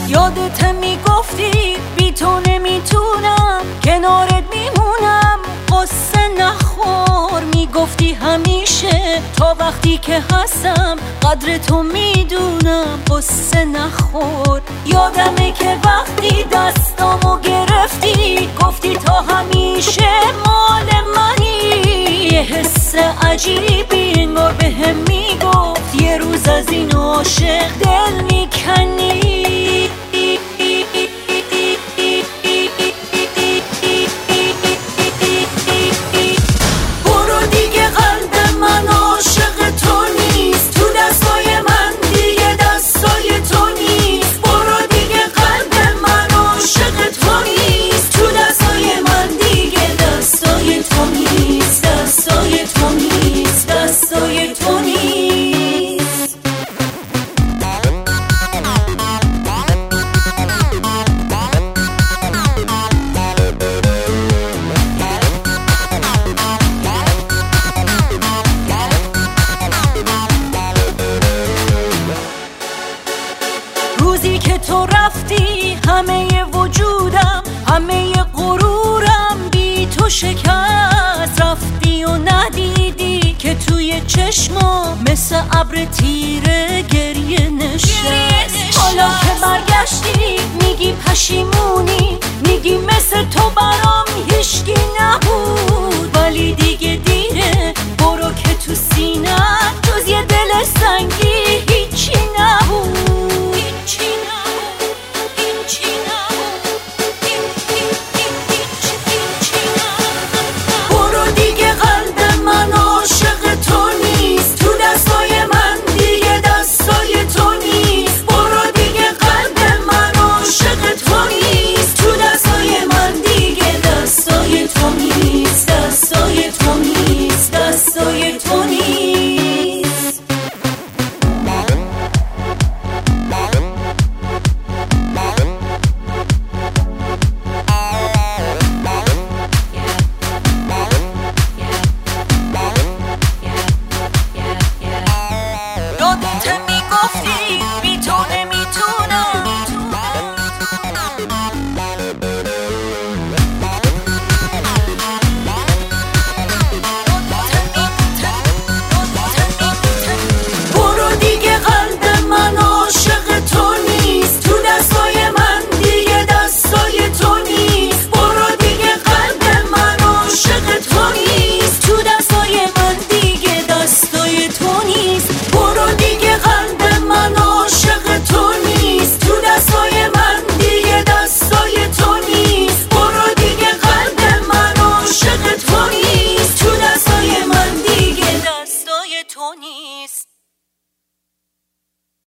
یادت میگفتی بی تو نمیتونم، کنارت میمونم قصه نخور. میگفتی همیشه تا وقتی که هستم قدر تو میدونم قصه نخور. یادمه که وقتی دستامو گرفتی گفتی تا همیشه مال منی. یه حس عجیبی انگار بهم میگفت یه روز از این عاشق دل میکنی. روزی که تو رفتی همه وجودم همه غرورم بی تو شکست. رفتی و ندیدی که توی چشمام مثل ابر تیره گریه نشست. حالا که برگشتی میگی پشیمونی، میگی مثل تو برام هیچکی نبود، ولی دیگه